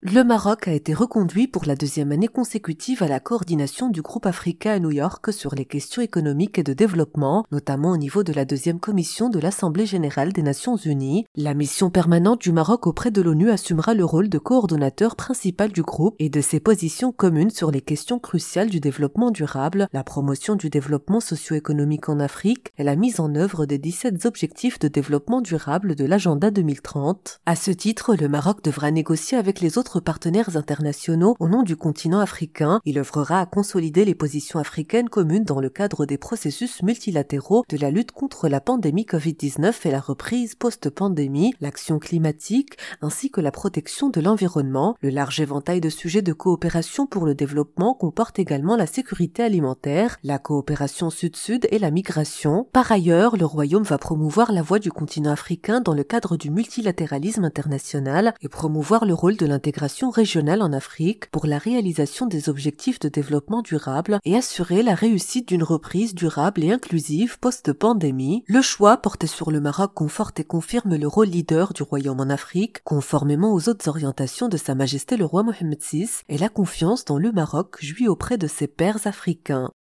Le Maroc a été reconduit pour la deuxième année consécutive à la coordination du groupe africain à New York sur les questions économiques et de développement, notamment au niveau de la deuxième commission de l'Assemblée générale des Nations unies. La mission permanente du Maroc auprès de l'ONU assumera le rôle de coordonnateur principal du groupe et de ses positions communes sur les questions cruciales du développement durable, la promotion du développement socio-économique en Afrique et la mise en œuvre des 17 objectifs de développement durable de l'agenda 2030. À ce titre, le Maroc devra négocier avec les autres partenaires internationaux au nom du continent africain. Il œuvrera à consolider les positions africaines communes dans le cadre des processus multilatéraux de la lutte contre la pandémie Covid-19 et la reprise post-pandémie, l'action climatique ainsi que la protection de l'environnement. Le large éventail de sujets de coopération pour le développement comporte également la sécurité alimentaire, la coopération sud-sud et la migration. Par ailleurs, le Royaume va promouvoir la voix du continent africain dans le cadre du multilatéralisme international et promouvoir le rôle de l'intégration régionale en Afrique pour la réalisation des objectifs de développement durable et assurer la réussite d'une reprise durable et inclusive post-pandémie. Le choix porté sur le Maroc conforte et confirme le rôle leader du Royaume en Afrique, conformément aux autres orientations de Sa Majesté le roi Mohammed VI, et la confiance dont le Maroc jouit auprès de ses pairs africains.